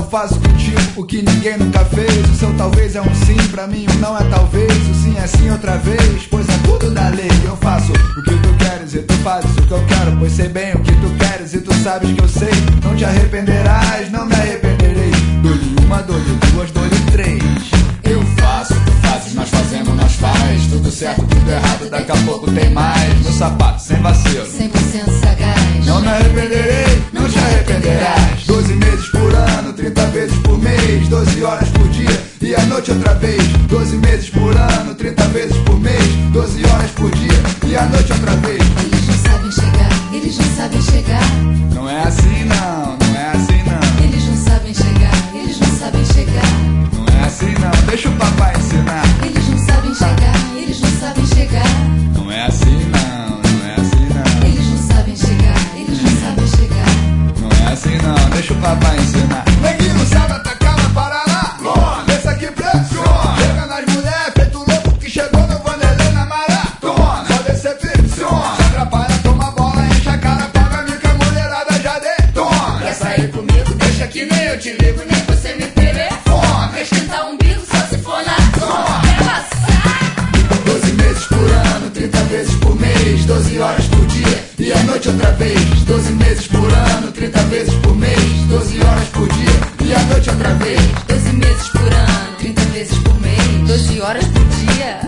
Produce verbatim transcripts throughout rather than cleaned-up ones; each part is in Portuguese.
faço contigo o que ninguém nunca fez. O seu talvez é um sim, pra mim o não é talvez. O sim é sim outra vez, pois é tudo da lei. Eu faço o que tu queres e tu fazes o que eu quero, pois sei bem o que tu queres e tu sabes que eu sei. Não te arrependerás, não me arrependerei. Dou-lhe uma, dou-lhe duas, dou-lhe três. Eu faço, tu fazes, nós fazemos, nós faz. Tudo certo, tudo errado, daqui a pouco tem mais. No sapato, sem vacilo, cem por cento sagaz. não me arrependerei, não te arrependerás. Doze meses por ano, trinta vezes por mês, doze horas por dia e a noite outra vez. Doze meses por ano, trinta vezes por mês, doze horas por dia e a noite outra vez. Eles não sabem chegar, eles não sabem chegar. Não é assim não, não é assim não. Eles não sabem chegar, eles não sabem chegar. Não é assim não, deixa o papai ensinar. Eles não sabem chegar, eles não sabem chegar. Não é assim não, não é assim não. Eles não sabem chegar, eles não sabem chegar. Não é assim não, deixa o papai ensinar. Neguinho sabe atacar na Paraná. Esse aqui pressiona. Chega nas mulheres, feito louco que chegou no Vanderlei na maratona. Só decepciona. Se atrapalha, toma bola, enche a cara, paga mica, a mulherada já detona. Quer sair comigo? Deixa que nem eu te ligo, nem você me telefona. Quer esquentar um bico só se for na zona. Quer passar? Doze meses por ano, trinta vezes por mês, doze horas por dia e a noite outra vez. Doze meses por ano, trinta vezes por mês, doze horas por dia e a noite outra vez. Doze meses por ano, trinta vezes por mês, doze horas por dia.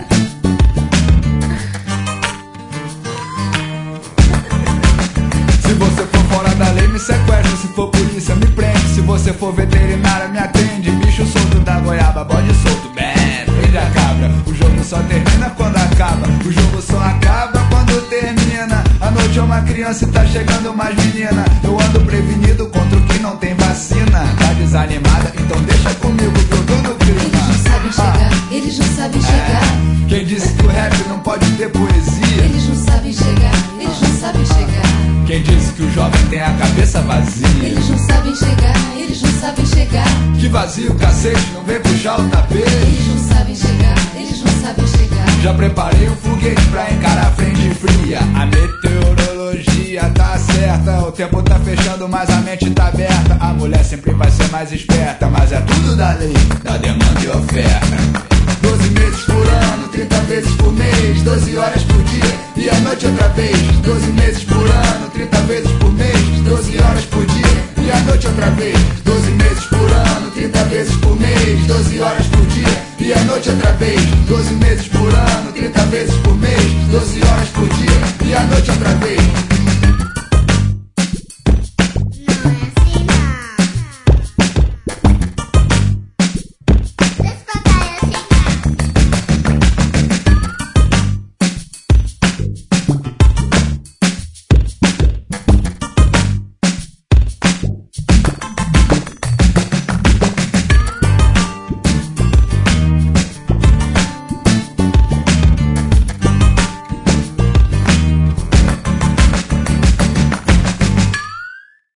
Se você for fora da lei, me sequestra. Se for polícia, me prende. Se você for veterinária, me atende. Bicho solto da goiaba, bode solto, bem, prende a cabra. O jogo só termina quando acaba. O jogo só acaba quando termina. A noite é uma criança e tá chegando mais menina. Eu ando prevenido contra o que não tem vacina. Tá desanimada? Então deixa comigo que eu tô no clima. Eles não sabem chegar, eles não sabem chegar. Quem disse que o rap não pode ter poesia? Eles não sabem chegar, eles não sabem chegar. Quem disse que o jovem tem a cabeça vazia? Eles não sabem chegar, eles não sabem chegar. Que vazio, cacete, não vem puxar o tapete. Eles não sabem chegar, eles não sabem chegar. Já preparei um foguete pra encarar a frente fria. A meteorologia tá certa, o tempo tá fechando, mas a mente tá aberta. A mulher sempre vai ser mais esperta, mas é tudo da lei, da demanda e oferta. Doze meses por ano, trinta vezes por mês, doze horas por dia e a noite outra vez. Doze meses por ano, trinta vezes por mês, doze horas por dia e a noite outra vez. Doze